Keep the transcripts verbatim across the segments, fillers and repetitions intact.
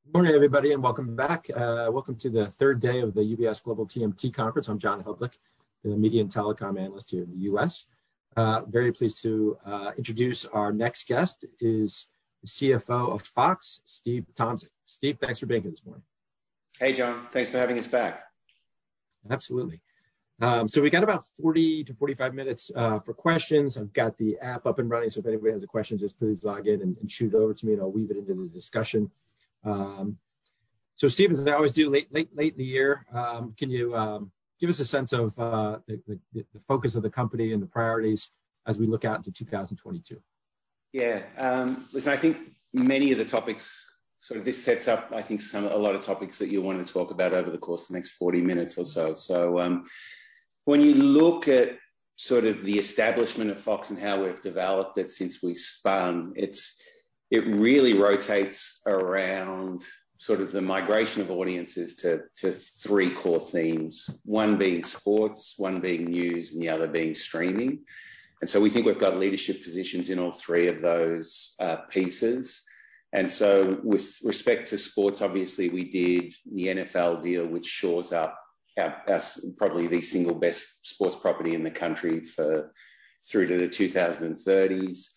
Good morning, everybody, and welcome back. Uh, welcome to the third day of the U B S Global T M T Conference. I'm John Hudlick, the Media and Telecom Analyst here in the U S. Uh, very pleased to uh, introduce our next guest is the C F O of Fox, Steve Tomsic. Steve, thanks for being here this morning. Hey, John. Thanks for having us back. Absolutely. Um, so we got about forty to forty-five minutes uh, for questions. I've got the app up and running, so if anybody has a question, just please log in and, and shoot it over to me, and I'll weave it into the discussion. Um, so, Steve, as I always do late, late, late in the year, um, can you um, give us a sense of uh, the, the, the focus of the company and the priorities as we look out into two thousand twenty-two? Yeah. Um, listen, I think many of the topics, sort of this sets up, I think, some a lot of topics that you'll want to talk about over the course of the next forty minutes or so. So um, when you look at sort of the establishment of Fox and how we've developed it since we spun, it's it really rotates around sort of the migration of audiences to, to three core themes, one being sports, one being news, and the other being streaming. And so we think we've got leadership positions in all three of those uh, pieces. And so with respect to sports, obviously we did the N F L deal, which shores up our, our, probably the single best sports property in the country for through to the two thousand thirties.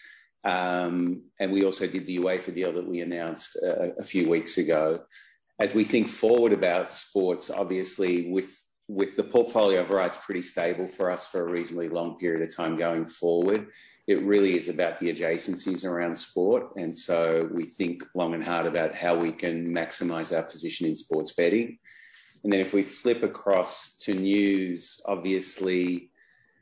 Um, and we also did the UEFA deal that we announced a, a few weeks ago. As we think forward about sports, obviously with with the portfolio of rights pretty stable for us for a reasonably long period of time going forward, it really is about the adjacencies around sport. And so we think long and hard about how we can maximize our position in sports betting. And then if we flip across to news, obviously,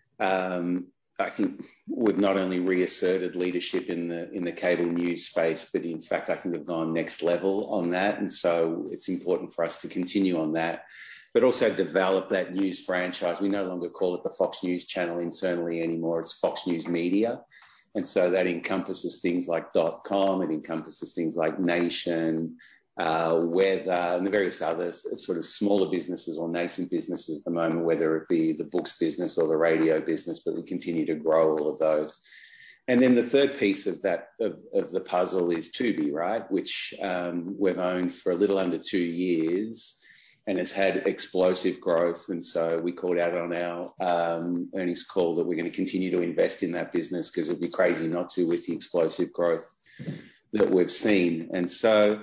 um, I think we've not only reasserted leadership in the in the cable news space, but in fact, I think we've gone next level on that. And so it's important for us to continue on that, but also develop that news franchise. We no longer call it the Fox News channel internally anymore. It's Fox News Media. And so that encompasses things like .com, it encompasses things like Nation, uh, Weather, and the various other sort of smaller businesses or nascent businesses at the moment, whether it be the books business or the radio business, but we continue to grow all of those. And then the third piece of that, of, of the puzzle is Tubi, right? Which um, we've owned for a little under two years and has had explosive growth. And so we called out on our um, earnings call that we're going to continue to invest in that business because it'd be crazy not to with the explosive growth that we've seen. And so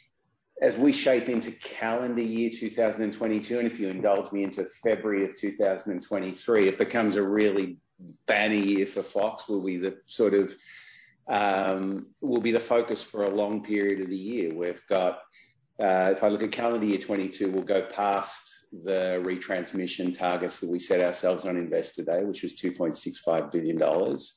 as we shape into calendar year two thousand twenty-two, and if you indulge me into February of two thousand twenty-three, it becomes a really banner year for Fox. Will be the sort of um, will be the focus for a long period of the year. We've got, uh, if I look at calendar year twenty-two, we'll go past the retransmission targets that we set ourselves on Investor Day, which was two point six five billion dollars.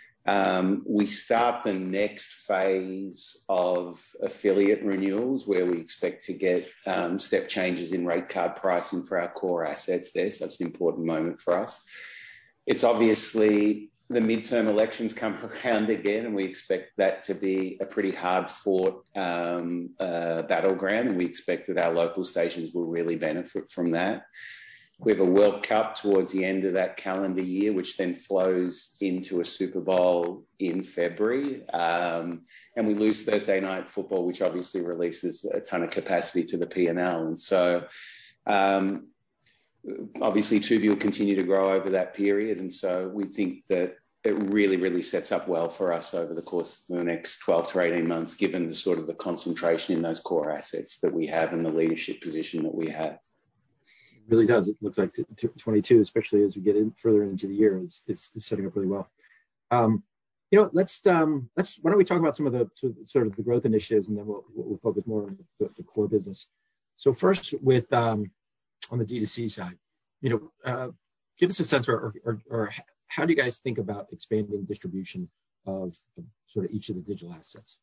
Um, we start the next phase of affiliate renewals where we expect to get um, step changes in rate card pricing for our core assets there. So it's an important moment for us. It's obviously the midterm elections come around again, and we expect that to be a pretty hard fought um, uh, battleground, and we expect that our local stations will really benefit from that. We have a World Cup towards the end of that calendar year, which then flows into a Super Bowl in February. Um, and we lose Thursday night football, which obviously releases a ton of capacity to the P and L. And so um, obviously Tubi will continue to grow over that period. And so we think that it really, really sets up well for us over the course of the next twelve to eighteen months, given the sort of the concentration in those core assets that we have and the leadership position that we have. Really does. It looks like twenty-two, especially as we get in further into the year, is, is, is setting up really well. Um, you know, let's um, let's why don't we talk about some of the sort of the growth initiatives, and then we'll we'll focus more on the, the core business. So first, with um, on the D two C side, you know, uh, give us a sense, or, or or how do you guys think about expanding distribution of, of sort of each of the digital assets?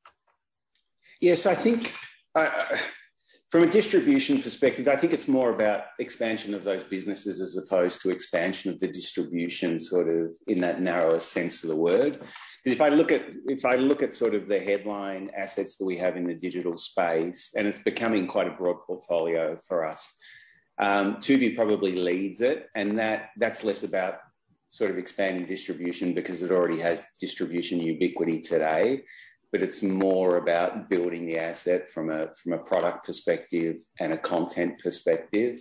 Yes, I think. Uh, From a distribution perspective, I think it's more about expansion of those businesses as opposed to expansion of the distribution sort of in that narrower sense of the word. Because if I look at if I look at sort of the headline assets that we have in the digital space, and it's becoming quite a broad portfolio for us, um, Tubi probably leads it, and that that's less about sort of expanding distribution because it already has distribution ubiquity today. but it's more about building the asset from a from a product perspective and a content perspective.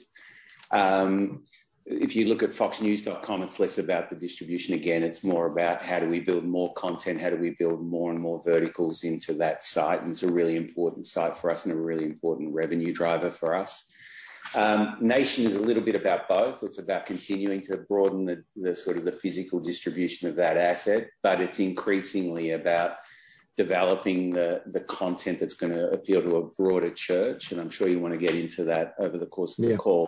Um, if you look at fox news dot com, it's less about the distribution. Again, it's more about how do we build more content, how do we build more and more verticals into that site, and it's a really important site for us and a really important revenue driver for us. Um, Nation is a little bit about both. It's about continuing to broaden the, the sort of the physical distribution of that asset, but it's increasingly about developing the, the content that's going to appeal to a broader church. And I'm sure you want to get into that over the course of the yeah. call.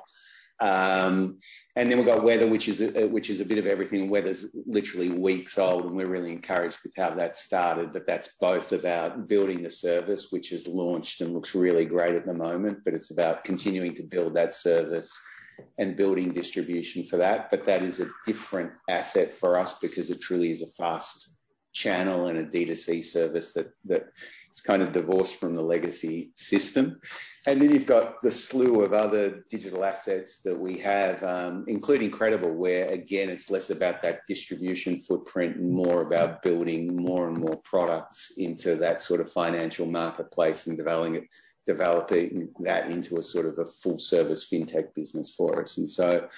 Um, and then we've got Weather, which is a, which is a bit of everything. Weather's literally weeks old, and we're really encouraged with how that started. But that's both about building the service, which is launched and looks really great at the moment, but it's about continuing to build that service and building distribution for that. But that is a different asset for us because it truly is a fast channel and a D two C service that that is kind of divorced from the legacy system. And then you've got the slew of other digital assets that we have, um, including Credible, where again it's less about that distribution footprint and more about building more and more products into that sort of financial marketplace and developing it, developing that into a sort of a full service fintech business for us. And so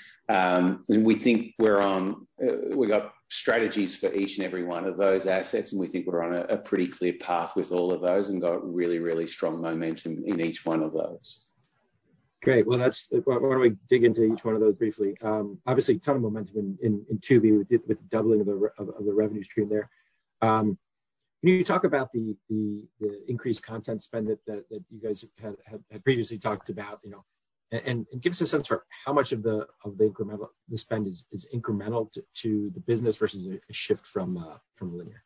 Um, and we think we're on, uh, we've got strategies for each and every one of those assets, and we think we're on a, a pretty clear path with all of those and got really, really strong momentum in each one of those. Great. Well, that's, why don't we dig into each one of those briefly? Um, obviously, a ton of momentum in, in, in Tubi with, with the doubling of the, of, of the revenue stream there. Um, can you talk about the, the, the increased content spend that, that, that you guys had, had, had previously talked about, you know, And, and give us a sense for how much of the of the incremental the spend is, is incremental to, to the business versus a, a shift from uh, from linear.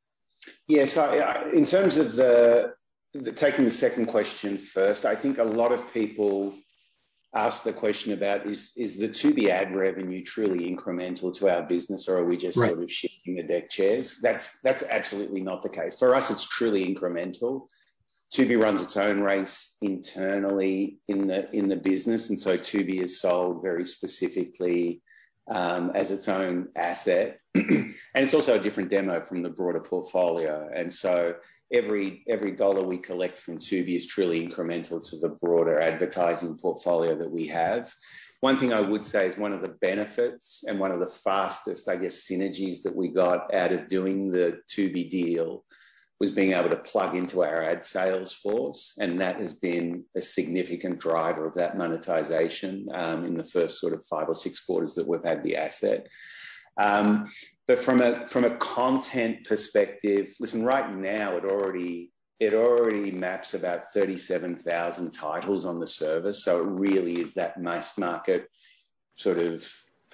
Yes, I, I, in terms of the, the taking the second question first, I think a lot of people ask the question about is is the Tubi ad revenue truly incremental to our business, or are we just right. sort of shifting the deck chairs? That's that's absolutely not the case. For us, it's truly incremental. Tubi runs its own race internally in the in the business, and so Tubi is sold very specifically um, as its own asset, and it's also a different demo from the broader portfolio. And so every every dollar we collect from Tubi is truly incremental to the broader advertising portfolio that we have. One thing I would say is one of the benefits and one of the fastest, I guess, synergies that we got out of doing the Tubi deal was being able to plug into our ad sales force, and that has been a significant driver of that monetization um, in the first sort of five or six quarters that we've had the asset. Um, but from a from a content perspective, listen, right now it already it already maps about thirty-seven thousand titles on the service, so it really is that mass market sort of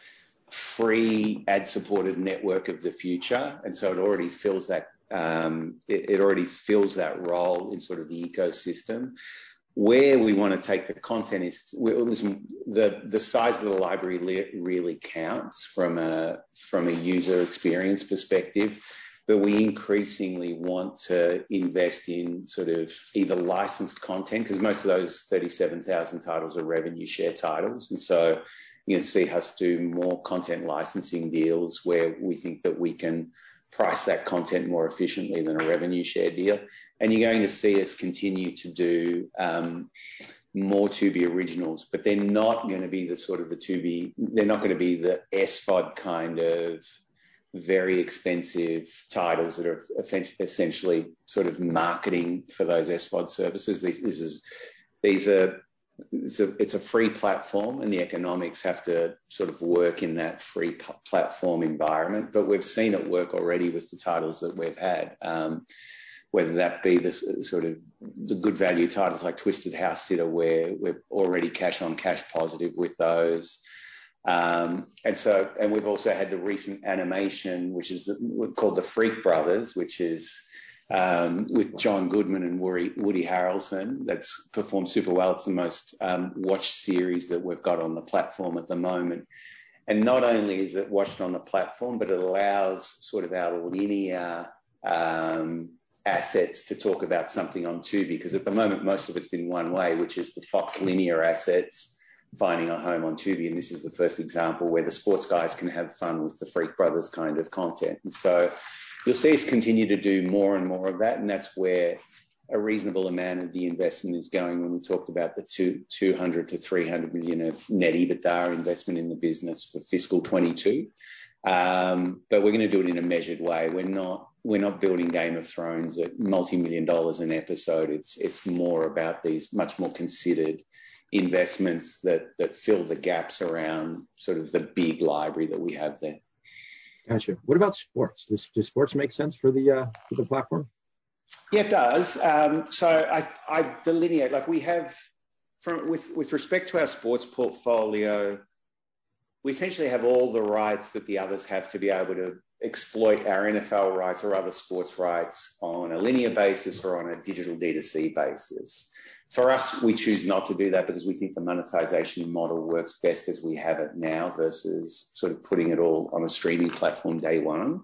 free ad-supported network of the future, and so it already fills that. Um, it, it already fills that role in sort of the ecosystem. Where we want to take the content is, listen, the the size of the library really counts from a from a user experience perspective, but we increasingly want to invest in sort of either licensed content, because most of those thirty-seven thousand titles are revenue share titles, and so you can see us do more content licensing deals where we think that we can price that content more efficiently than a revenue share deal. And you're going to see us continue to do um, more Tubi originals, but they're not going to be the sort of the Tubi, they're not going to be the S V O D kind of very expensive titles that are essentially sort of marketing for those S V O D services. This, this is, these are, It's a, it's a free platform, and the economics have to sort of work in that free p- platform environment. But we've seen it work already with the titles that we've had, um, whether that be the sort of the good value titles like Twisted House Sitter, where we're already cash on cash positive with those. Um, and so, and we've also had the recent animation, which is the, called The Freak Brothers, which is Um, with John Goodman and Woody, Woody Harrelson, that's performed super well. It's the most um, watched series that we've got on the platform at the moment. And not only is it watched on the platform, but it allows sort of our linear um, assets to talk about something on Tubi, because at the moment, most of it's been one way, which is the Fox linear assets finding a home on Tubi. And this is the first example where the sports guys can have fun with the Freak Brothers kind of content. And so, you'll see us continue to do more and more of that, and that's where a reasonable amount of the investment is going when we talked about the two, 200 to 300 million of net EBITDA investment in the business for fiscal twenty-two. Um, but we're going to do it in a measured way. We're not, we're not building Game of Thrones at multi-million dollars an episode. It's, it's more about these much more considered investments that, that fill the gaps around sort of the big library that we have there. Gotcha. What about sports? Does, does sports make sense for the, uh, for the platform? Yeah, it does. Um, so I, I delineate, like we have, from with, with respect to our sports portfolio, we essentially have all the rights that the others have to be able to exploit our N F L rights or other sports rights on a linear basis or on a digital D two C basis. For us, we choose not to do that because we think the monetization model works best as we have it now versus sort of putting it all on a streaming platform day one.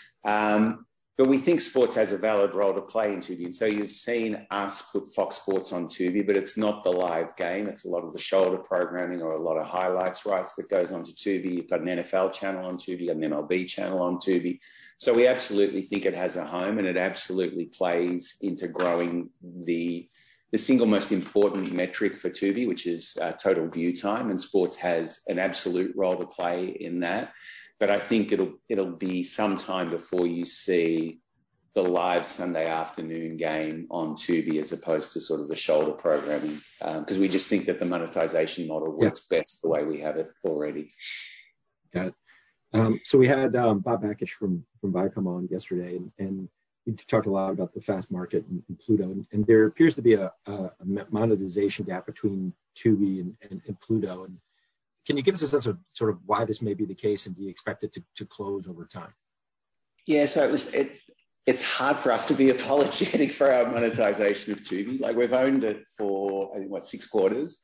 Um, But we think sports has a valid role to play in Tubi. And so you've seen us put Fox Sports on Tubi, but it's not the live game. It's a lot of the shoulder programming or a lot of highlights rights that goes onto Tubi. You've got an N F L channel on Tubi, an M L B channel on Tubi. So we absolutely think it has a home, and it absolutely plays into growing the the single most important metric for Tubi, which is uh, total view time. And sports has an absolute role to play in that. But I think it'll it'll be some time before you see the live Sunday afternoon game on Tubi as opposed to sort of the shoulder programming, because um, we just think that the monetization model works yeah. best the way we have it already. Got it. Um, so we had um, Bob Bakish from from Viacom on yesterday, and, and we talked a lot about the fast market and, and Pluto, and, and there appears to be a, a monetization gap between Tubi and, and, and Pluto. And can you give us a sense of sort of why this may be the case, and do you expect it to, to close over time? Yeah, so it was, it, it's hard for us to be apologetic for our monetization of Tubi. Like, we've owned it for, I think, what, six quarters.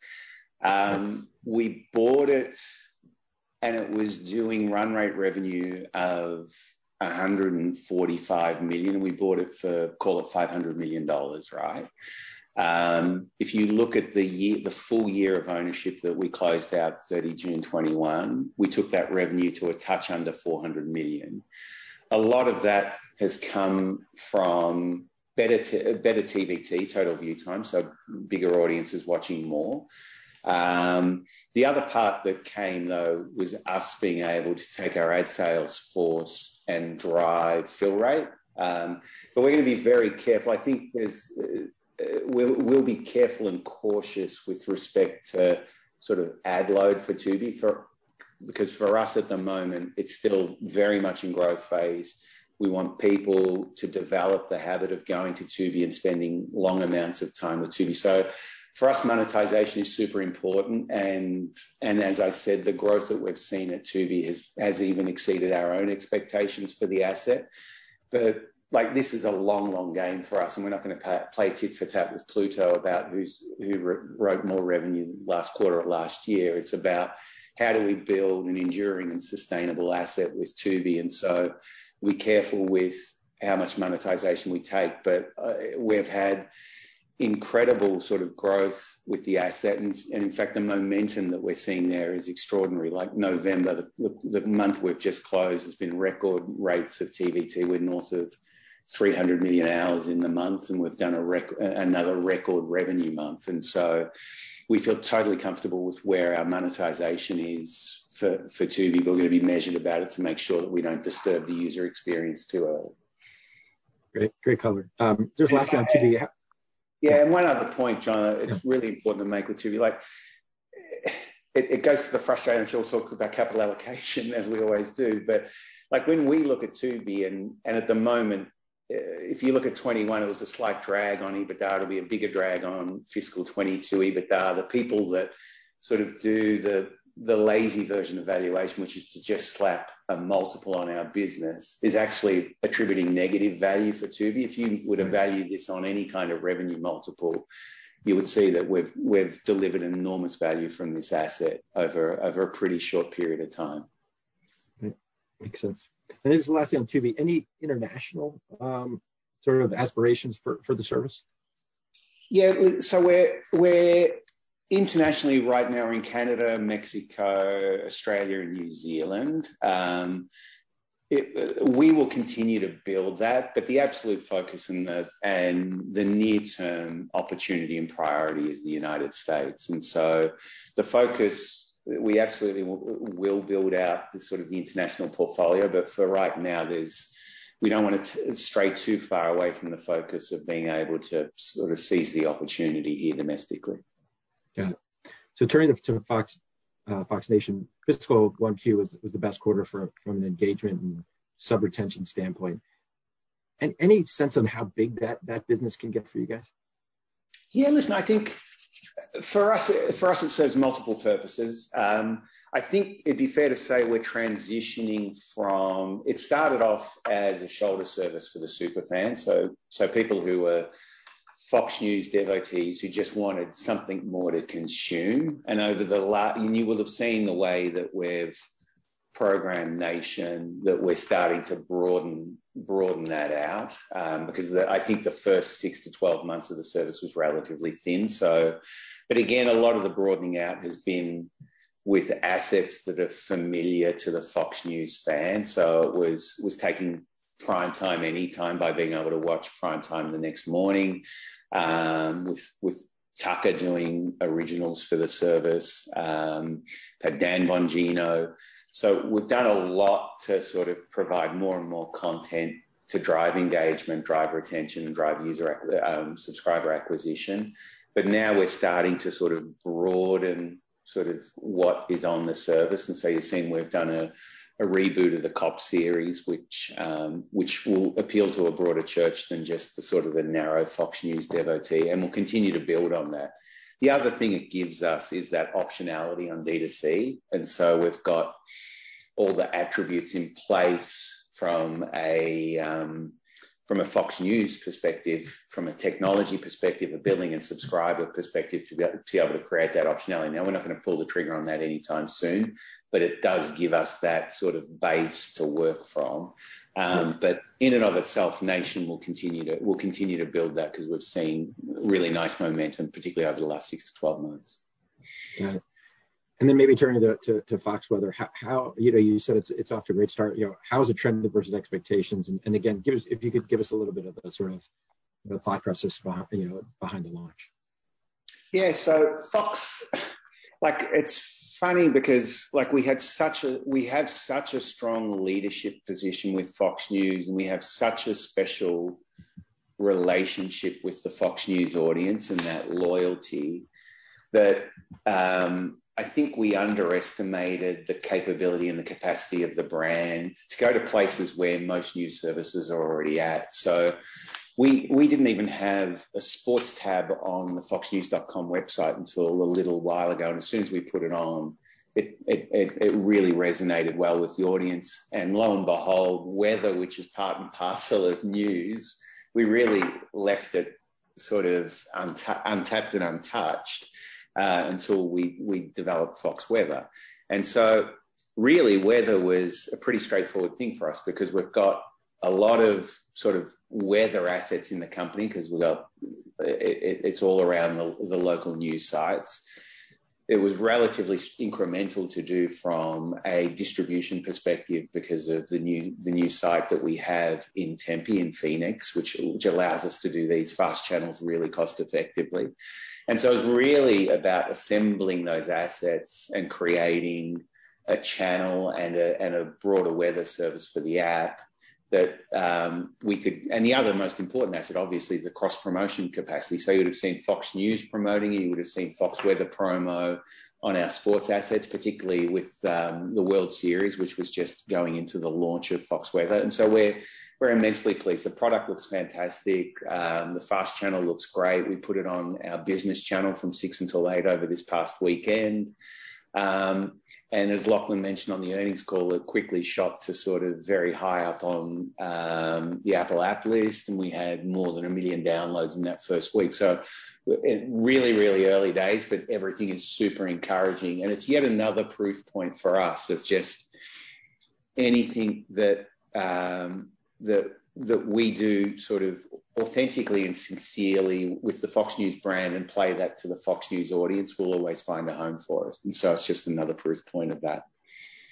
Um, we bought it and it was doing run rate revenue of one hundred forty-five million. And we bought it for, call it five hundred million dollars, right? Um, if you look at the year, the full year of ownership that we closed out thirty June twenty-one, we took that revenue to a touch under four hundred million. A lot of that has come from better, t- better T V T, total view time, so bigger audiences watching more. Um, the other part that came, though, was us being able to take our ad sales force and drive fill rate. Um, but we're going to be very careful. I think there's... Uh, We'll, we'll be careful and cautious with respect to sort of ad load for Tubi, for, because for us at the moment, it's still very much in growth phase. We want people to develop the habit of going to Tubi and spending long amounts of time with Tubi. So for us, monetization is super important. And, and as I said, the growth that we've seen at Tubi has, has even exceeded our own expectations for the asset. But like, this is a long, long game for us, and we're not going to pay, play tit for tat with Pluto about who's who wrote more revenue last quarter or last year. It's about how do we build an enduring and sustainable asset with Tubi, and so we're careful with how much monetization we take. But uh, we've had incredible sort of growth with the asset, and, and in fact, the momentum that we're seeing there is extraordinary. Like November, the, the month we've just closed, has been record rates of T V T. We're north of three hundred million hours in the month, and we've done a rec- another record revenue month. And so we feel totally comfortable with where our monetization is for, for Tubi, but we're going to be measured about it to make sure that we don't disturb the user experience too early. Great, great color. Um, there's last on Tubi. Yeah, and one other point, John, it's yeah. really important to make with Tubi. Like, it, it goes to the frustration. I'm sure we'll talk about capital allocation as we always do, but like when we look at Tubi, and, and at the moment, if you look at twenty-one, it was a slight drag on EBITDA. It'll be a bigger drag on fiscal twenty-two EBITDA. The people that sort of do the the lazy version of valuation, which is to just slap a multiple on our business, is actually attributing negative value for Tubi. If you were to value this on any kind of revenue multiple, you would see that we've we've delivered enormous value from this asset over over a pretty short period of time. Makes sense. And then just lastly on Tubi, any international um, sort of aspirations for, for the service? Yeah, so we're we're internationally right now in Canada, Mexico, Australia, and New Zealand. Um, it, we will continue to build that, but the absolute focus and the and the near-term opportunity and priority is the United States. And so the focus, we absolutely will, will build out the sort of the international portfolio, but for right now, there's we don't want to stray too far away from the focus of being able to sort of seize the opportunity here domestically. Yeah. So turning to Fox. Uh, Fox Nation, fiscal one Q was, was the best quarter for, from an engagement and sub retention standpoint. And any sense on how big that, that business can get for you guys? Yeah, listen, I think for us, for us, it serves multiple purposes. Um, I think it'd be fair to say we're transitioning from, it started off as a shoulder service for the super fans. So, so people who were Fox News devotees who just wanted something more to consume. And over the last, and you will have seen the way that we've programmed Nation, that we're starting to broaden broaden that out, um, because the, I think the first six to twelve months of the service was relatively thin. So, but again, a lot of the broadening out has been with assets that are familiar to the Fox News fan. So it was was taking prime time anytime by being able to watch prime time the next morning, um, with with Tucker doing originals for the service, um, had Dan Bongino. So we've done a lot to sort of provide more and more content to drive engagement, drive retention, and drive user um, subscriber acquisition. But now we're starting to sort of broaden sort of what is on the service. And so you've seen we've done a a reboot of the Cop series, which um, which will appeal to a broader church than just the sort of the narrow Fox News devotee, and we'll continue to build on that. The other thing it gives us is that optionality on D two C, and so we've got all the attributes in place from a um, from a Fox News perspective, from a technology perspective, a billing and subscriber perspective, to be, able, to be able to create that optionality. Now, we're not going to pull the trigger on that anytime soon, but it does give us that sort of base to work from. Um, but in and of itself, Nation will continue to will continue to build that, because we've seen really nice momentum, particularly over the last six to twelve months. Yeah. And then maybe turning to, to, to Fox Weather, how, how, you know, you said it's it's off to a great start. You know, how is it trended versus expectations? And, and again, give us, if you could give us a little bit of the sort of, you know, thought process behind, you know, behind the launch. Yeah, so Fox, like, it's funny because like we had such a we have such a strong leadership position with Fox News, and we have such a special relationship with the Fox News audience and that loyalty that um, I think we underestimated the capability and the capacity of the brand to go to places where most news services are already at. So we we didn't even have a sports tab on the fox news dot com website until a little while ago. And as soon as we put it on, it, it, it, it really resonated well with the audience. And lo and behold, weather, which is part and parcel of news, we really left it sort of unta- untapped and untouched. Uh, until we, we developed Fox Weather. And so really weather was a pretty straightforward thing for us, because we've got a lot of sort of weather assets in the company, because we've got, it, it's all around the, the local news sites. It was relatively incremental to do from a distribution perspective because of the new the new site that we have in Tempe, in Phoenix, which, which allows us to do these fast channels really cost effectively. And so it was really about assembling those assets and creating a channel and a, and a broader weather service for the app that um, we could, and the other most important asset obviously is the cross-promotion capacity. So you would have seen Fox News promoting it, you would have seen Fox Weather promo on our sports assets, particularly with um, the World Series, which was just going into the launch of Fox Weather. And so we're we're immensely pleased. The product looks fantastic. Um, the fast channel looks great. We put it on our business channel from six until eight over this past weekend. Um, and as Lachlan mentioned on the earnings call, it quickly shot to sort of very high up on um, the Apple app list, and we had more than a million downloads in that first week. So it really, really early days, but everything is super encouraging. And it's yet another proof point for us of just anything that um, that that we do sort of authentically and sincerely with the Fox News brand and play that to the Fox News audience will always find a home for us. And so it's just another proof point of that.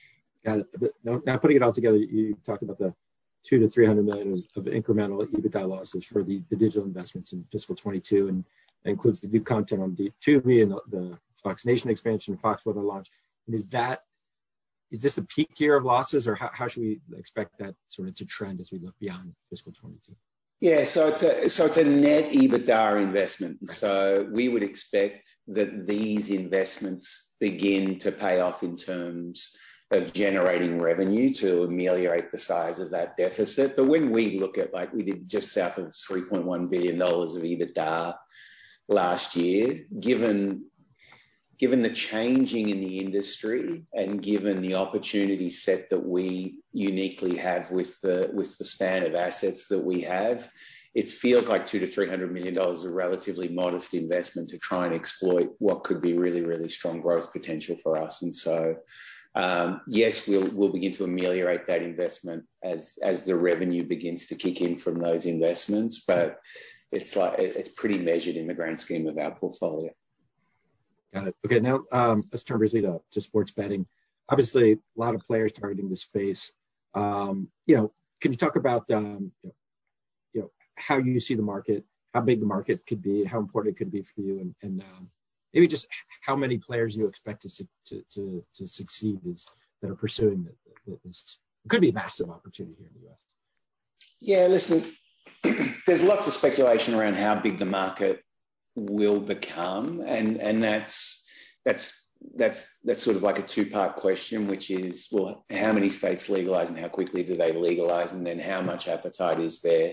Got it. But now, now putting it all together, you talked about the two to three hundred million of, of incremental EBITDA losses for the, the digital investments in fiscal twenty-two, and that includes the new content on Tubi and the, the Fox Nation expansion, Fox Weather launch. And is that is this a peak year of losses, or how, how should we expect that sort of to trend as we look beyond fiscal twenty-two? Yeah, so it's a so it's a net EBITDA investment. Right. So we would expect that these investments begin to pay off in terms of generating revenue to ameliorate the size of that deficit. But when we look at, like, we did just south of three point one billion dollars of EBITDA last year, given given the changing in the industry and given the opportunity set that we uniquely have with the with the span of assets that we have, it feels like two to three hundred million dollars is a relatively modest investment to try and exploit what could be really, really strong growth potential for us. And so, um, yes, we'll we'll begin to ameliorate that investment as as the revenue begins to kick in from those investments, but it's like it's pretty measured in the grand scheme of our portfolio. Got it. Okay, now um, let's turn briefly to, to sports betting. Obviously, a lot of players targeting the space. Um, you know, can you talk about um, you know, you know how you see the market, how big the market could be, how important it could be for you, and, and um, maybe just how many players you expect to to to, to succeed is, that are pursuing the, the, this? It could be a massive opportunity here in the U S. Yeah, listen, there's lots of speculation around how big the market will become, and and that's that's that's that's sort of like a two-part question, which is, well, how many states legalize and how quickly do they legalize, and then how much appetite is there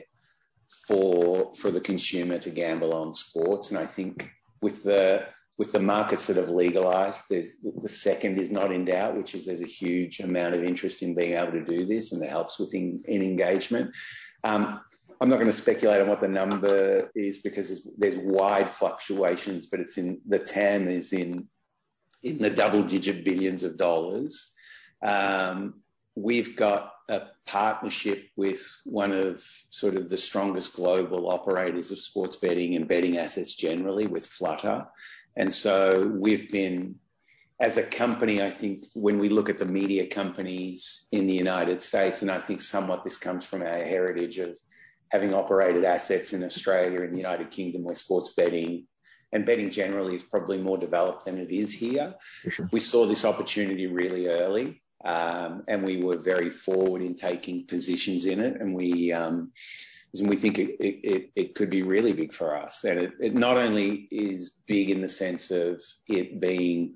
for for the consumer to gamble on sports. And I think with the with the markets that have legalized, there's the second is not in doubt, which is there's a huge amount of interest in being able to do this, and it helps with in, in engagement. Um, I'm not going to speculate on what the number is because there's, there's wide fluctuations, but it's in the T A M is in in the double-digit billions of dollars. Um, we've got a partnership with one of sort of the strongest global operators of sports betting and betting assets generally, with Flutter, and so we've been, as a company, I think when we look at the media companies in the United States, and I think somewhat this comes from our heritage of having operated assets in Australia and the United Kingdom, where sports betting and betting generally is probably more developed than it is here. For sure. We saw this opportunity really early, um, and we were very forward in taking positions in it, and we um, and we think it, it, it could be really big for us. And it, it not only is big in the sense of it being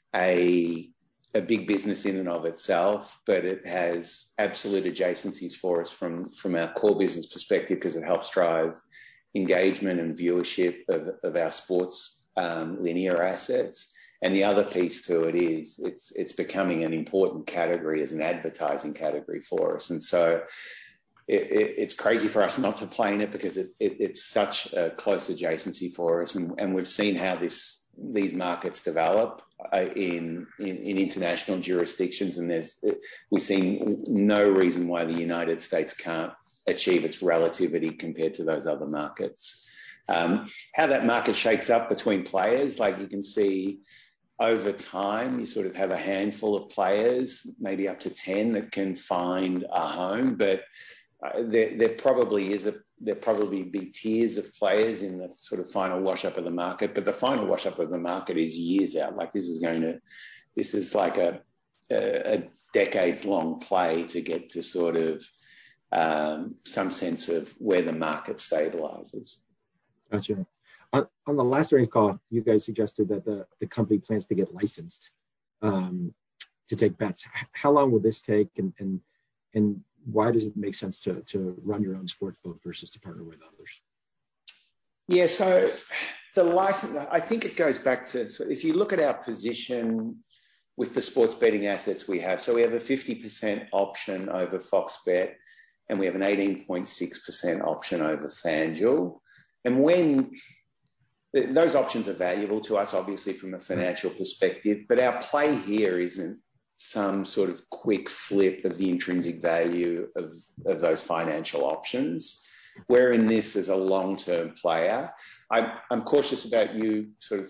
a a big business in and of itself, but it has absolute adjacencies for us from, from our core business perspective, because it helps drive engagement and viewership of, of our sports um, linear assets. And the other piece to it is it's it's becoming an important category as an advertising category for us. And so it, it, it's crazy for us not to play in it, because it, it, it's such a close adjacency for us. And, and we've seen how this these markets develop uh, in, in in international jurisdictions, and there's we're seeing no reason why the United States can't achieve its relativity compared to those other markets. Um, how that market shakes up between players, like you can see over time, you sort of have a handful of players, maybe up to ten, that can find a home, but uh, there, there probably is a there probably be tiers of players in the sort of final wash up of the market, but the final wash up of the market is years out. Like this is going to, this is like a, a, a decades long play to get to sort of um, some sense of where the market stabilizes. Gotcha. On, on the last earnings call, you guys suggested that the, the company plans to get licensed um, to take bets. How long will this take, and, and, and why does it make sense to, to run your own sports book versus to partner with others? Yeah, so the license, I think it goes back to, so if you look at our position with the sports betting assets we have, so we have a fifty percent option over Fox Bet, and we have an eighteen point six percent option over FanDuel. And when those options are valuable to us, obviously, from a financial perspective, but our play here isn't some sort of quick flip of the intrinsic value of, of those financial options. We're in this as a long-term player. I, I'm cautious about you sort of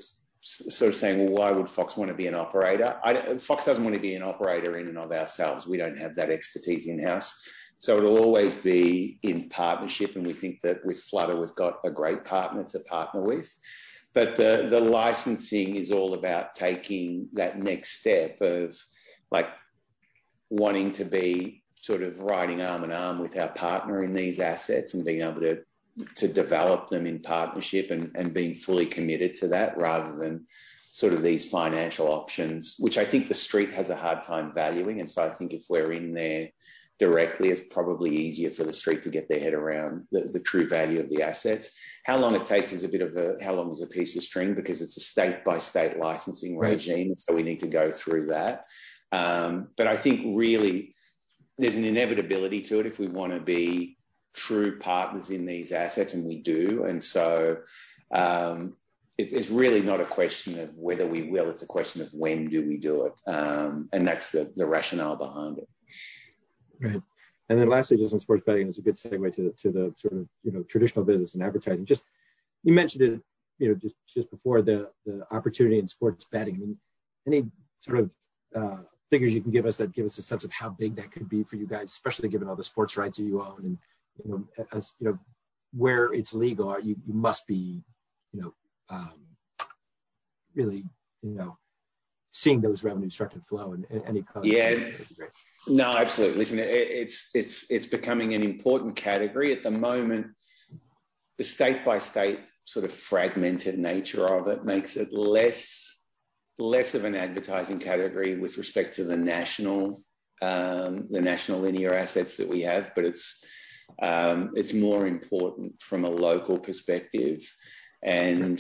sort of saying, well, why would Fox want to be an operator? I, Fox doesn't want to be an operator in and of ourselves. We don't have that expertise in-house. So it'll always be in partnership, and we think that with Flutter, we've got a great partner to partner with. But the, the licensing is all about taking that next step of like wanting to be sort of riding arm in arm with our partner in these assets and being able to to develop them in partnership and, and being fully committed to that rather than sort of these financial options, which I think the street has a hard time valuing. And so I think if we're in there directly, it's probably easier for the street to get their head around the, the true value of the assets. How long it takes is a bit of a, how long is a piece of string, because it's a state by state licensing regime. Right. So we need to go through that. Um, but I think really there's an inevitability to it if we want to be true partners in these assets, and we do. And so um, it's, it's really not a question of whether we will, it's a question of when do we do it. Um, and that's the, the rationale behind it. Right. And then lastly, just on sports betting, it's a good segue to the, to the sort of, you know, traditional business and advertising. Just, you mentioned it, you know, just, just before, the, the opportunity in sports betting. I mean, any sort of uh, figures you can give us that give us a sense of how big that could be for you guys, especially given all the sports rights that you own, and, you know, as you know, where it's legal, you, you must be, you know, um, really, you know, seeing those revenues start to flow, and, and any color. Yeah, no, absolutely. Listen, it, it's it's it's becoming an important category at the moment. The state by state sort of fragmented nature of it makes it less less of an advertising category with respect to the national um, the national linear assets that we have, but it's Um, it's more important from a local perspective. And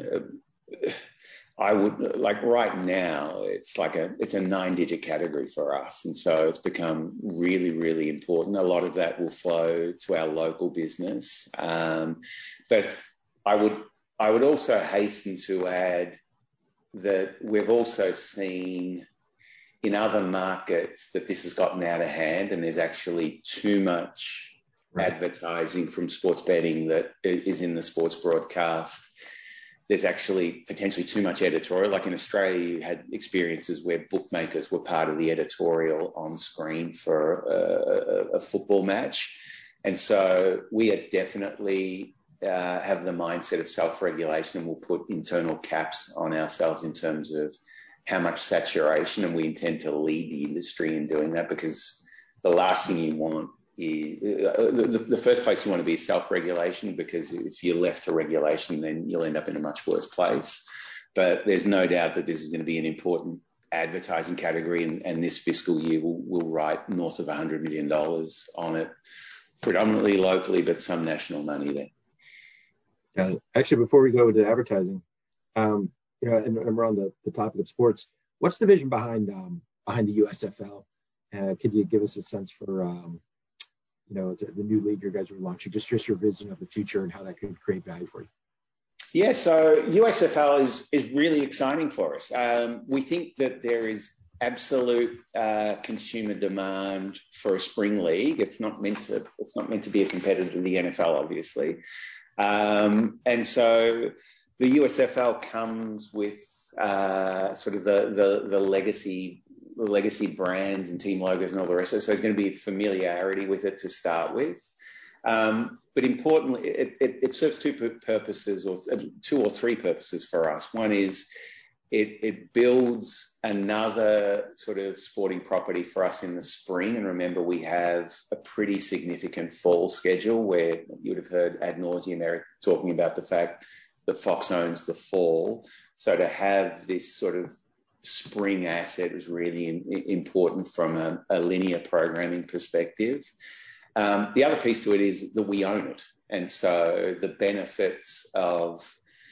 I would, like right now, it's like a, it's a nine digit category for us. And so it's become really, really important. A lot of that will flow to our local business. Um, but I would, I would also hasten to add that we've also seen in other markets that this has gotten out of hand, and there's actually too much advertising from sports betting that is in the sports broadcast. There's actually potentially too much editorial. Like in Australia, you had experiences where bookmakers were part of the editorial on screen for a, a football match. And so we are definitely uh, have the mindset of self-regulation, and we'll put internal caps on ourselves in terms of how much saturation, and we intend to lead the industry in doing that, because the last thing you want The, the first place you want to be is self-regulation, because if you're left to regulation, then you'll end up in a much worse place. But there's no doubt that this is going to be an important advertising category, and, and this fiscal year we'll, we'll write north of one hundred million dollars on it, predominantly locally, but some national money there. Yeah. Actually, before we go to advertising, um, you know, and, and we're on the, the topic of sports, what's the vision behind um, behind the U S F L? Uh, could you give us a sense for um, you know, the, the new league you guys are launching, just, just your vision of the future and how that could create value for you? Yeah, so U S F L is, is really exciting for us. Um, we think that there is absolute uh, consumer demand for a spring league. It's not meant to, it's not meant to be a competitor to the N F L, obviously. Um, and so the U S F L comes with uh, sort of the, the, the legacy the legacy brands and team logos and all the rest of it. So there's going to be familiarity with it to start with. Um, but importantly, it, it, it serves two purposes, or two or three purposes for us. One is it, it builds another sort of sporting property for us in the spring. And remember, we have a pretty significant fall schedule where you would have heard ad nauseum Eric talking about the fact that Fox owns the fall. So to have this sort of spring asset is really in, important from a, a linear programming perspective. Um, the other piece to it is that we own it. And so the benefits of,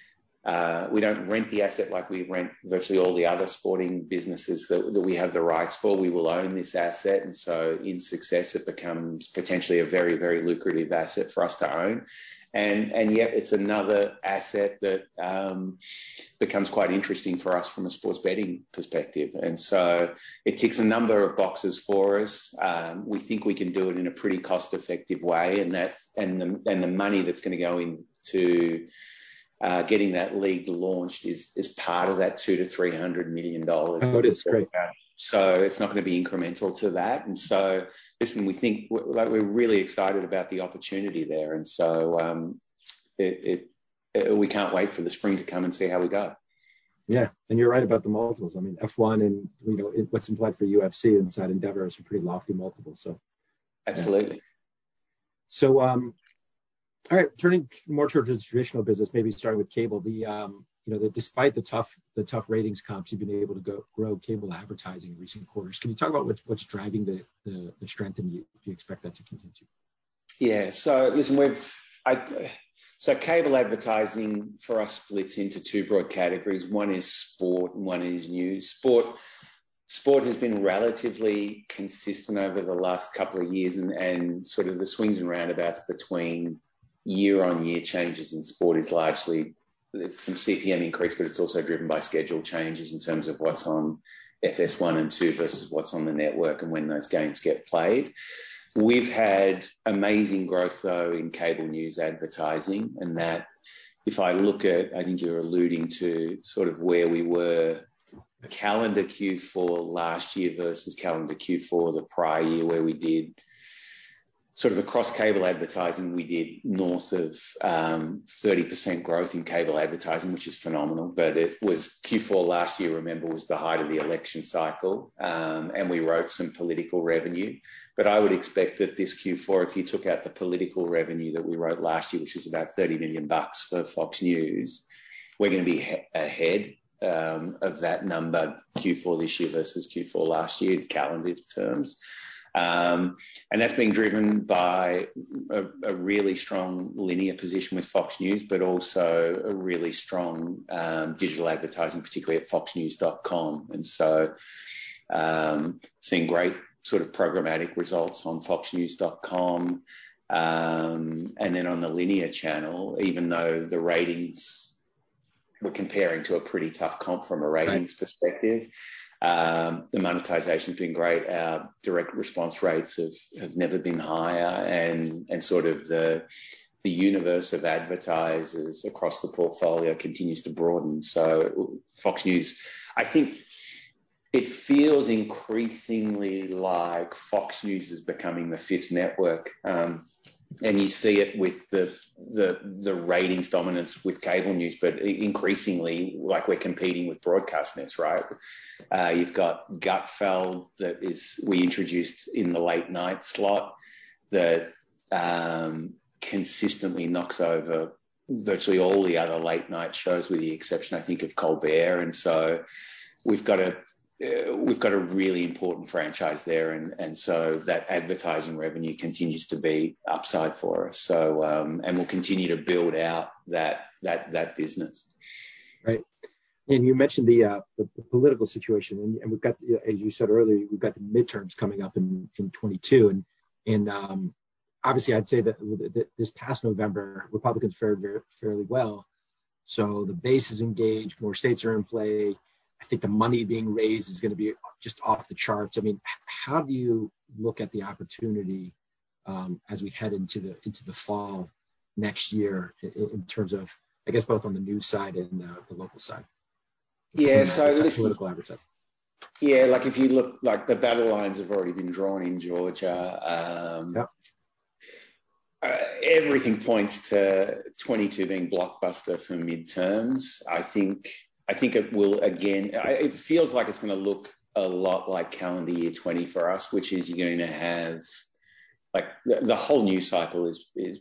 uh, we don't rent the asset like we rent virtually all the other sporting businesses that, that we have the rights for. We will own this asset. And so in success, it becomes potentially a very, very lucrative asset for us to own. And, and yet it's another asset that um, becomes quite interesting for us from a sports betting perspective. And so it ticks a number of boxes for us. Um, we think we can do it in a pretty cost effective way, and that and the, and the money that's going to go into uh, getting that league launched is is part of that two to three hundred million dollars. Oh, it is great. About. So it's not going to be incremental to that. And so, listen, we think like we're really excited about the opportunity there, and so um, it, it, it we can't wait for the spring to come and see how we go. Yeah, and you're right about the multiples. I mean, F one and you know it, what's implied for U F C inside Endeavor is a pretty lofty multiple. So absolutely. Yeah. So um, all right, turning more towards the traditional business, maybe starting with cable. The um, you know, the, despite the tough the tough ratings comps, you've been able to go, grow cable advertising in recent quarters. Can you talk about what's what's driving the the, the strength, and you, do you expect that to continue? Yeah. So listen, we've I, so cable advertising for us splits into two broad categories. One is sport, and one is news. Sport. Sport has been relatively consistent over the last couple of years, and, and sort of the swings and roundabouts between year-on-year changes in sport is largely, there's some C P M increase, but it's also driven by schedule changes in terms of what's on F S one and two versus what's on the network and when those games get played. We've had amazing growth, though, in cable news advertising, and that if I look at, I think you're alluding to sort of where we were calendar Q four last year versus calendar Q four the prior year, where we did sort of across cable advertising, we did north of um, thirty percent growth in cable advertising, which is phenomenal. But it was Q four last year, remember, was the height of the election cycle, um, and we wrote some political revenue. But I would expect that this Q four, if you took out the political revenue that we wrote last year, which was about thirty million bucks for Fox News, we're going to be he- ahead um, of that number Q four this year versus Q four last year in calendar terms. Um, and that's being driven by a, a really strong linear position with Fox News, but also a really strong um, digital advertising, particularly at fox news dot com. And so um, seeing great sort of programmatic results on fox news dot com. Um, and then on the linear channel, even though the ratings were comparing to a pretty tough comp from a ratings right. perspective, Um, the monetization's been great. Our direct response rates have, have never been higher, and, and sort of the, the universe of advertisers across the portfolio continues to broaden. So Fox News, I think it feels increasingly like Fox News is becoming the fifth network. Um, and you see it with the, the the ratings dominance with cable news, but increasingly, like, we're competing with broadcast nets, right? Uh, you've got Gutfeld that is we introduced in the late night slot that um, consistently knocks over virtually all the other late night shows, with the exception, I think, of Colbert. And so we've got a Uh, we've got a really important franchise there, and, and so that advertising revenue continues to be upside for us. So, um, and we'll continue to build out that that that business. Right. And you mentioned the uh, the, the political situation, and, and we've got, as you said earlier, we've got the midterms coming up in in twenty-two, and and um, obviously, I'd say that, that this past November, Republicans fared very, fairly well. So the base is engaged, more states are in play. I think the money being raised is going to be just off the charts. I mean, how do you look at the opportunity um, as we head into the into the fall next year in, in terms of, I guess, both on the news side and uh, the local side? Yeah, so listen, political advertising. Yeah, like if you look, like the battle lines have already been drawn in Georgia. Um, yep. Uh, everything points to twenty-two being blockbuster for midterms. I think. I think it will again. It feels like it's going to look a lot like calendar year twenty for us, which is you're going to have, like, the, the whole news cycle is is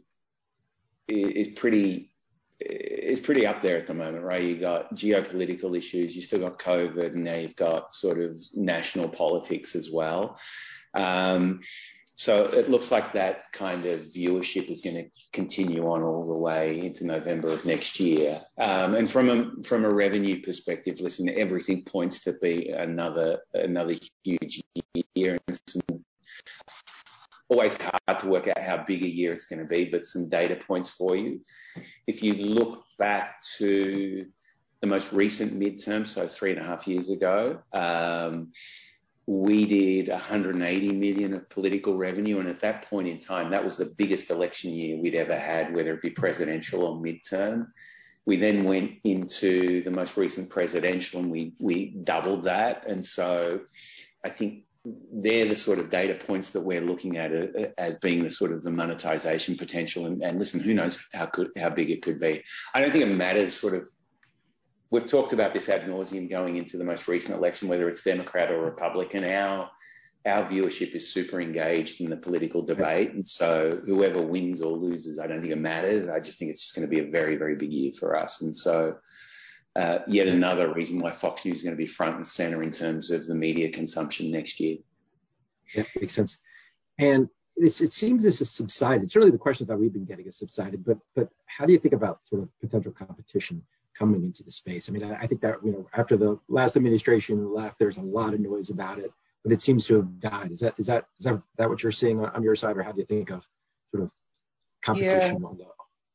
is pretty is pretty up there at the moment, right? You got geopolitical issues, you still got COVID, and now you've got sort of national politics as well. Um, So it looks like that kind of viewership is going to continue on all the way into November of next year. Um, and from a from a revenue perspective, listen, everything points to be another another huge year. And some, always hard to work out how big a year it's going to be, but some data points for you. If you look back to the most recent midterm, so three and a half years ago, um, we did one hundred eighty million of political revenue. And at that point in time, that was the biggest election year we'd ever had, whether it be presidential or midterm. We then went into the most recent presidential and we, we doubled that. And so I think they're the sort of data points that we're looking at as being the sort of the monetization potential. And, and listen, who knows how good, how big it could be. I don't think it matters sort of, we've talked about this ad nauseum going into the most recent election, whether it's Democrat or Republican. Our, our viewership is super engaged in the political debate. And so whoever wins or loses, I don't think it matters. I just think it's just going to be a very, very big year for us. And so uh, yet another reason why Fox News is going to be front and center in terms of the media consumption next year. Yeah, makes sense. And it's, it seems this has subsided. Certainly the questions that we've been getting has subsided, but but how do you think about sort of potential competition coming into the space? I mean, I, I think that, you know, after the last administration left, there's a lot of noise about it, but it seems to have died. Is that is that is that, that what you're seeing on, on your side, or how do you think of sort of competition yeah. on the?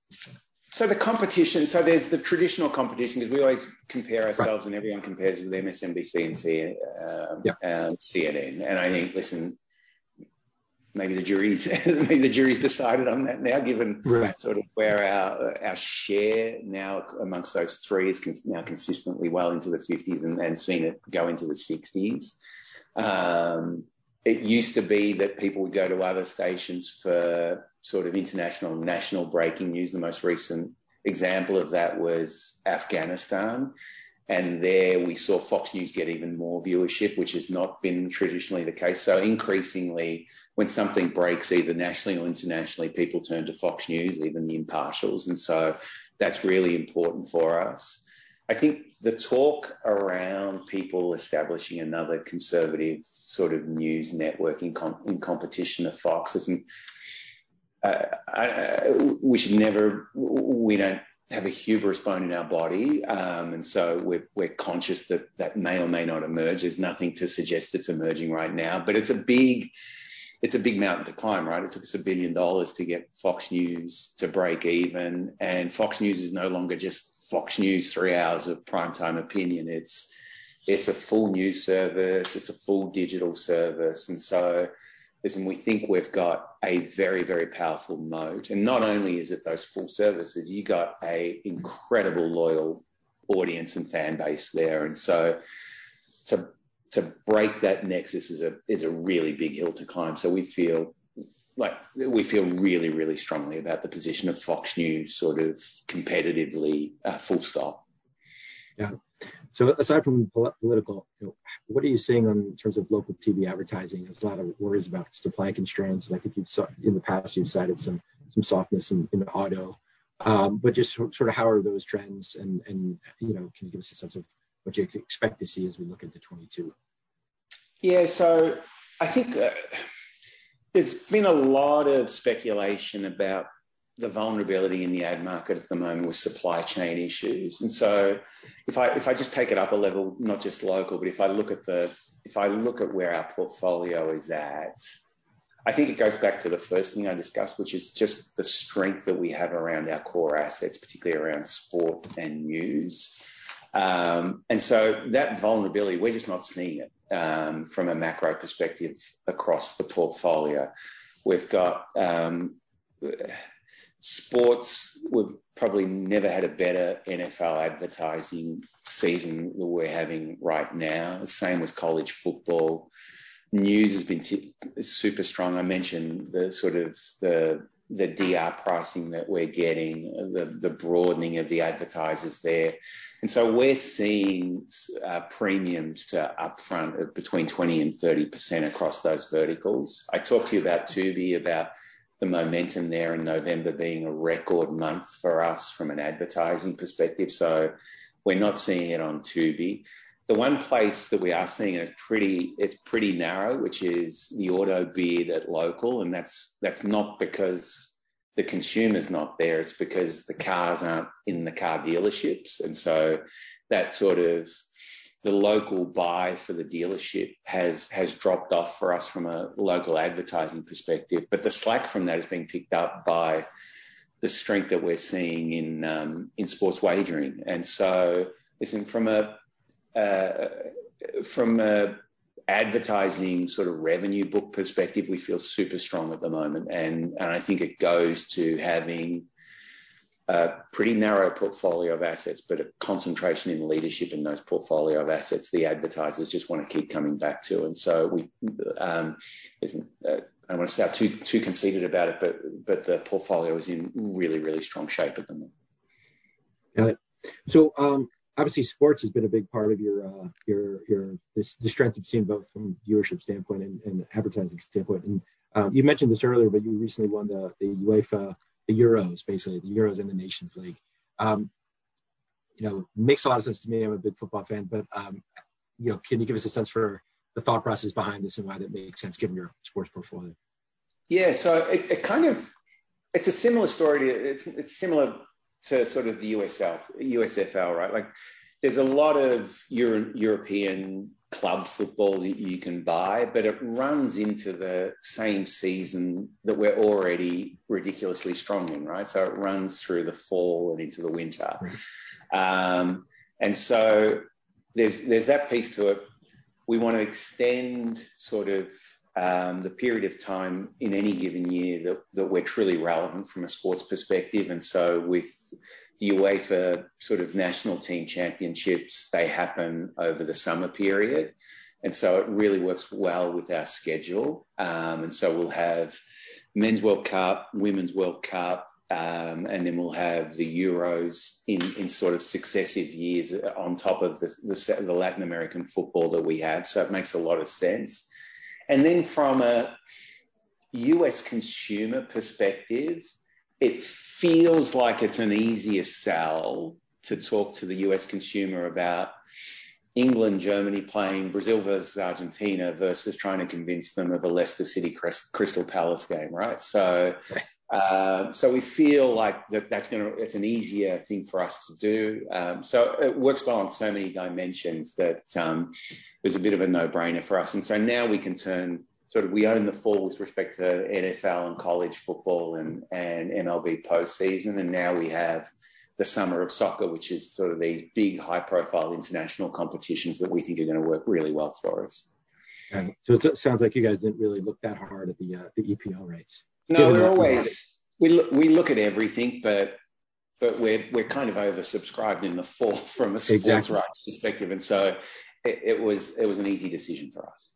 So the competition, so there's the traditional competition, because we always compare ourselves, right, and everyone compares with M S N B C and C, um, yeah. and C N N. And I think, listen, maybe the jury's maybe the jury's decided on that now, given right. sort of where our our share now amongst those three is cons- now consistently well into the fifties and, and seen it go into the sixties. Um, it used to be that people would go to other stations for sort of international and national breaking news. The most recent example of that was Afghanistan. And there we saw Fox News get even more viewership, which has not been traditionally the case. So increasingly, when something breaks either nationally or internationally, people turn to Fox News, even the impartials. And so that's really important for us. I think the talk around people establishing another conservative sort of news network in, com- in competition to Fox isn't, uh, I, I, we should never, we don't have a hubris bone in our body. Um, and so we're, we're conscious that that may or may not emerge. There's nothing to suggest it's emerging right now, but it's a big, it's a big mountain to climb, right? It took us a billion dollars to get Fox News to break even, and Fox News is no longer just Fox News, three hours of primetime opinion. It's, it's a full news service. It's a full digital service. And so, listen, we think we've got a very, very powerful moat. And not only is it those full services, you got a incredible loyal audience and fan base there. And so to, to break that nexus is a, is a really big hill to climb. So we feel like we feel really, really strongly about the position of Fox News sort of competitively, uh, full stop. Yeah. So aside from pol- political, you know, what are you seeing on in terms of local T V advertising? There's a lot of worries about supply constraints. And I think you've saw, in the past, you've cited some some softness in, in auto. Um, but just sort of how are those trends? And, and, you know, can you give us a sense of what you expect to see as we look into twenty-two? Yeah, so I think uh, there's been a lot of speculation about the vulnerability in the ad market at the moment with supply chain issues. And so if I if I just take it up a level, not just local, but if I look at the if I look at where our portfolio is at, I think it goes back to the first thing I discussed, which is just the strength that we have around our core assets, particularly around sport and news. Um, and so that vulnerability, we're just not seeing it um, from a macro perspective across the portfolio. We've got um, sports, we've probably never had a better N F L advertising season that we're having right now. The same with college football. News has been t- super strong. I mentioned the sort of the the D R pricing that we're getting, the, the broadening of the advertisers there. And so we're seeing uh, premiums to upfront of between twenty and thirty percent across those verticals. I talked to you about Tubi, about the momentum there in November being a record month for us from an advertising perspective. So we're not seeing it on Tubi. The one place that we are seeing it is pretty, it's pretty narrow, which is the auto bid at local. And that's, that's not because the consumer's not there. It's because the cars aren't in the car dealerships. And so that sort of, the local buy for the dealership has, has dropped off for us from a local advertising perspective. But the slack from that is being picked up by the strength that we're seeing in, um, in sports wagering. And so, listen, from a, Uh, from a advertising sort of revenue book perspective, we feel super strong at the moment. And, and I think it goes to having a pretty narrow portfolio of assets, but a concentration in leadership in those portfolio of assets the advertisers just want to keep coming back to. And so we, um, isn't, uh, I don't want to sound too too conceited about it, but but the portfolio is in really, really strong shape at the moment. Got it. So um, obviously, sports has been a big part of your uh, your your this, the strength you've seen both from viewership standpoint and, and advertising standpoint. And um, you mentioned this earlier, but you recently won the the UEFA the Euros, basically the Euros and the Nations League. Um, you know, makes a lot of sense to me. I'm a big football fan, but um, you know, can you give us a sense for the thought process behind this and why that makes sense given your sports portfolio? Yeah, so it, it kind of, it's a similar story to, it's, it's similar to sort of the U S L, U S F L, right? Like there's a lot of Euro, European club football that you can buy, but it runs into the same season that we're already ridiculously strong in, right? So it runs through the fall and into the winter. Um, and so there's, there's that piece to it. We want to extend sort of um, the period of time in any given year that, that we're truly relevant from a sports perspective. And so with the UEFA sort of national team championships, they happen over the summer period. And so it really works well with our schedule. Um, and so we'll have Men's World Cup, Women's World Cup, Um, and then we'll have the Euros in, in sort of successive years on top of the, the, the Latin American football that we have. So it makes a lot of sense. And then from a U S consumer perspective, it feels like it's an easier sell to talk to the U S consumer about England, Germany playing Brazil versus Argentina versus trying to convince them of a Leicester City Crystal Palace game, right? So, uh, so we feel like that that's going to, it's an easier thing for us to do. Um, so it works well on so many dimensions that um, it was a bit of a no-brainer for us. And so now we can turn sort of, we own the fall with respect to N F L and college football and, and M L B postseason. And now we have the summer of soccer, which is sort of these big, high-profile international competitions that we think are going to work really well for us. Okay. So it sounds like you guys didn't really look that hard at the uh, the E P L rates. No, we're always we look, we look at everything, but but we're we're kind of oversubscribed in the fall from a sports exactly. rights perspective, and so it, it was it was an easy decision for us.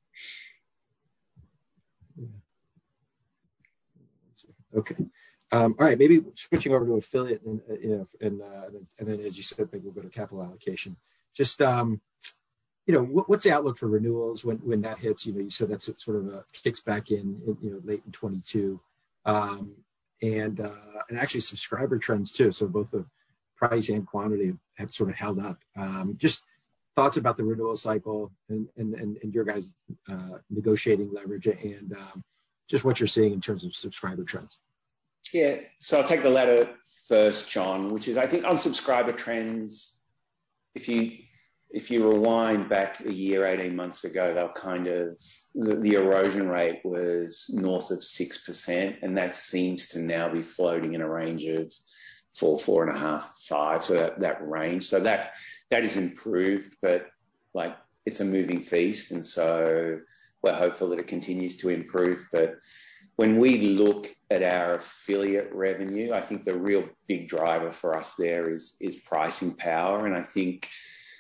Okay. Um, all right, maybe switching over to affiliate, and uh, you know, and, uh, and then as you said, maybe we'll go to capital allocation. Just um, you know, what, what's the outlook for renewals when when that hits? You know, you said that's sort of a kicks back in, in you know, late in twenty-two, um, and uh, and actually subscriber trends too. So both the price and quantity have sort of held up. Um, just thoughts about the renewal cycle and and and, and your guys' uh, negotiating leverage and um, just what you're seeing in terms of subscriber trends. Yeah, so I'll take the latter first, John, which is I think on subscriber trends, if you if you rewind back a year, eighteen months ago, they were kind of, the, the erosion rate was north of six percent, and that seems to now be floating in a range of four, four and a half, five, so that, that range. So that that is improved, but like it's a moving feast, and so we're hopeful that it continues to improve. But when we look at our affiliate revenue, I think the real big driver for us there is, is pricing power. And I think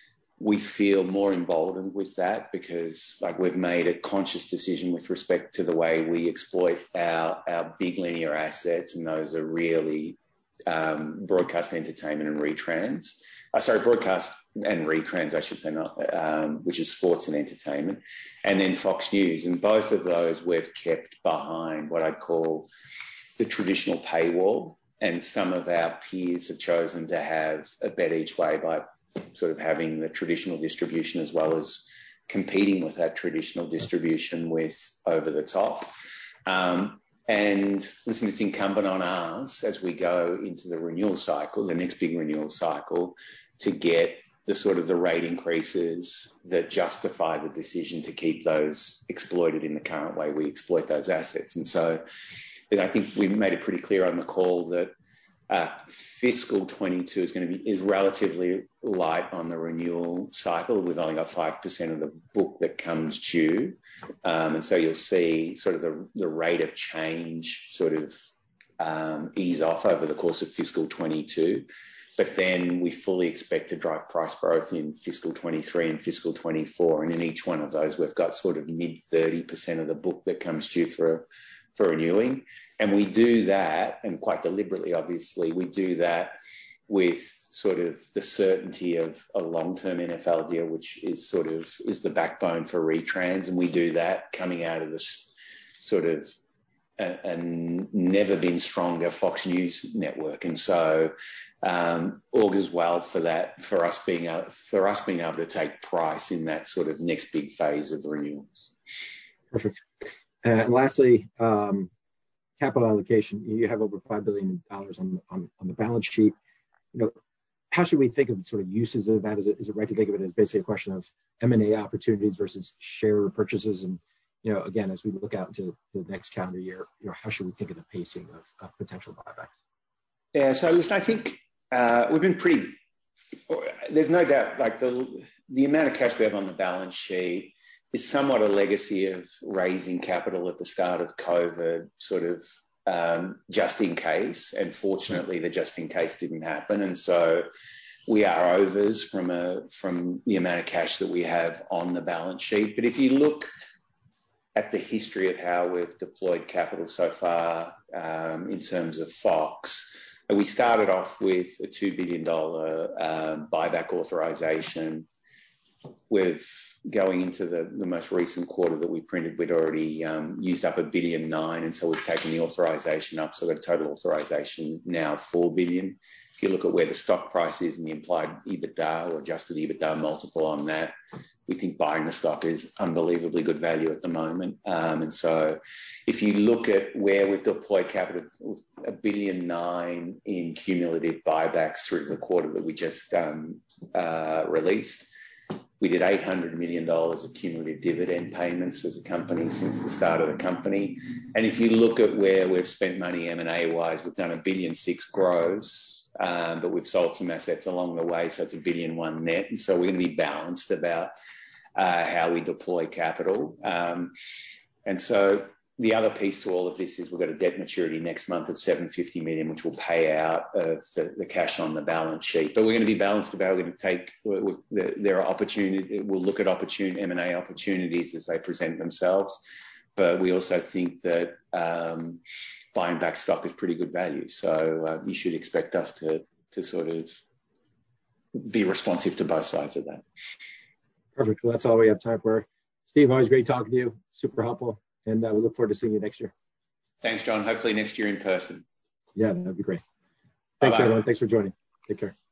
we feel more emboldened with that because like we've made a conscious decision with respect to the way we exploit our, our big linear assets. And those are really um, broadcast entertainment and retrans. Uh, sorry, broadcast and retrans, I should say, not, um, which is sports and entertainment, and then Fox News. And both of those we've kept behind what I'd call the traditional paywall. And some of our peers have chosen to have a bet each way by sort of having the traditional distribution as well as competing with that traditional distribution with over the top. Um, And listen, it's incumbent on us as we go into the renewal cycle, the next big renewal cycle, to get the sort of the rate increases that justify the decision to keep those exploited in the current way we exploit those assets. And so I think we made it pretty clear on the call that uh, fiscal twenty-two is going to be is relatively light on the renewal cycle. We've only got five percent of the book that comes due. Um, and so you'll see sort of the, the rate of change sort of um, ease off over the course of fiscal twenty-two. But then we fully expect to drive price growth in fiscal twenty-three and fiscal twenty-four. And in each one of those, we've got sort of mid thirty percent of the book that comes due for, for renewing. And we do that, and quite deliberately, obviously, we do that with sort of the certainty of a long-term N F L deal, which is sort of is the backbone for retrans. And we do that coming out of this sort of a, a never been stronger Fox News network. And so um, augurs well for that, for us being able, for us being able to take price in that sort of next big phase of renewals. Perfect. Uh, and lastly, um, capital allocation. You have over five billion dollars on, on, on the balance sheet. You know, how should we think of sort of uses of that? Is it, is it right to think of it as basically a question of M and A opportunities versus share purchases? And, you know, again, as we look out into the next calendar year, you know, how should we think of the pacing of, of potential buybacks? Yeah, so listen, I think uh, we've been pretty, there's no doubt, like the, the amount of cash we have on the balance sheet is somewhat a legacy of raising capital at the start of COVID, sort of um, just in case. And fortunately, the just in case didn't happen. And so we are overs from a from the amount of cash that we have on the balance sheet. But if you look at the history of how we've deployed capital so far um, in terms of Fox, we started off with a two billion dollars um, buyback authorization. We've going into the, the most recent quarter that we printed, we'd already um, used up a billion nine, and so we've taken the authorization up. So we've got a total authorization now of four billion. If you look at where the stock price is and the implied EBITDA or adjusted EBITDA multiple on that, we think buying the stock is unbelievably good value at the moment. Um, and so if you look at where we've deployed capital, a billion nine in cumulative buybacks through the quarter that we just um, uh, released. We did eight hundred million dollars of cumulative dividend payments as a company since the start of the company. And if you look at where we've spent money M and A wise, we've done a billion six gross, um, but we've sold some assets along the way. So it's a billion one net. And so we're going to be balanced about uh, how we deploy capital. Um, and so the other piece to all of this is we've got a debt maturity next month of seven hundred fifty million dollars, which will pay out of the, the cash on the balance sheet. But we're going to be balanced about, we're going to take, there are opportunities, we'll look at opportunity, M and A opportunities as they present themselves. But we also think that um, buying back stock is pretty good value. So uh, you should expect us to, to sort of be responsive to both sides of that. Perfect. Well, that's all we have time for. Steve, always great talking to you. Super helpful. And uh, we look forward to seeing you next year. Thanks, John. Hopefully next year in person. Yeah, that'd be great. Thanks, Bye-bye. Everyone. Thanks for joining. Take care.